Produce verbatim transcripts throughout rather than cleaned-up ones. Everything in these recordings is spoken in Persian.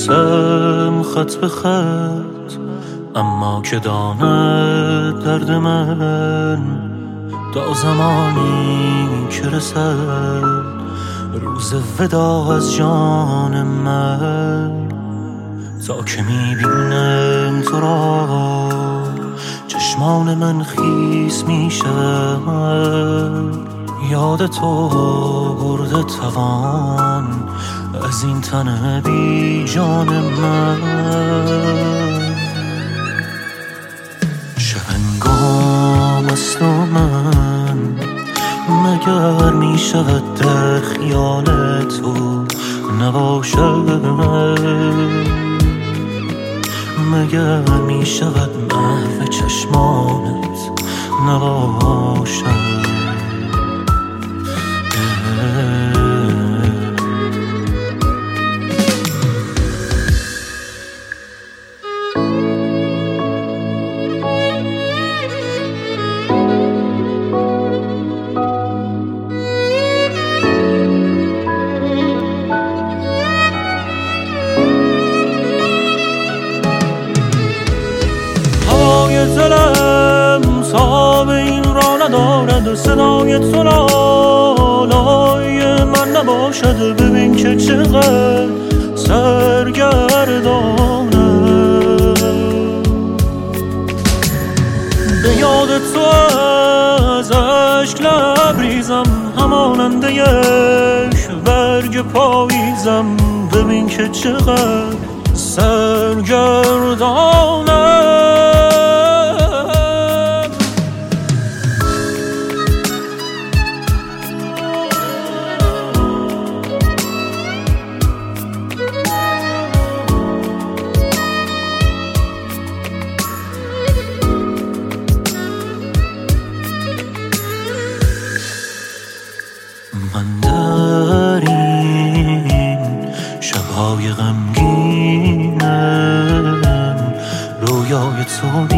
نویسم خط به خط، اما که داند درد من تا زمانی که رسد روز ودا از جان من. تا که میبینم تو را چشمان من خیس میشم، یاد تو برده توان از این تن بی جان من. شبنگام است و من مگر می شود در خیال تو نباشم، مگر می شود محو چشمانت نباشم. دلم تاب این را ندارد، صدای تو لالای من نباشد. ببین که چقدر سرگردانم، به یاد تو از اشک لبریزم، هماننده یک برگ پاییزم. ببین که چقدر سرگردانم. من در این شب‌های غمگینم رویای تو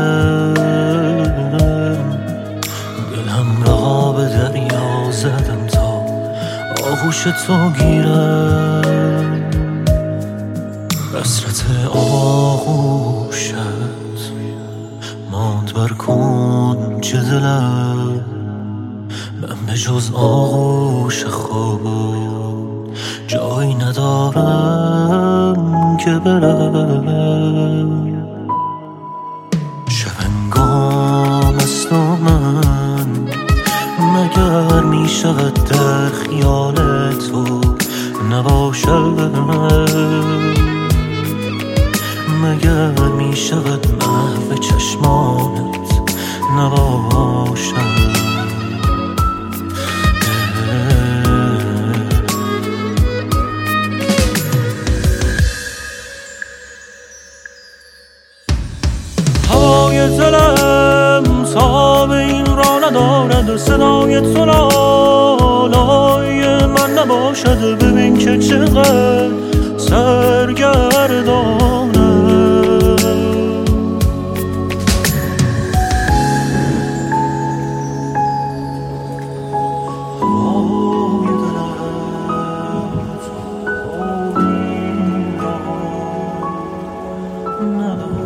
دیدم، دلم را به دریا زدم تا آغوش تو گیرم. حسرت آغوشت ماند بر کنج دلم، من به جز آغوش خود جایی ندارم که برم. شبنگام است و من مگر می شود در خیال تو نباشم، مگر می شود محو چشمانت نباشم. دلم تاب این را ندارد، صدای تو لالای من نباشد. ببین که چقدر سرگردانم، ندارم.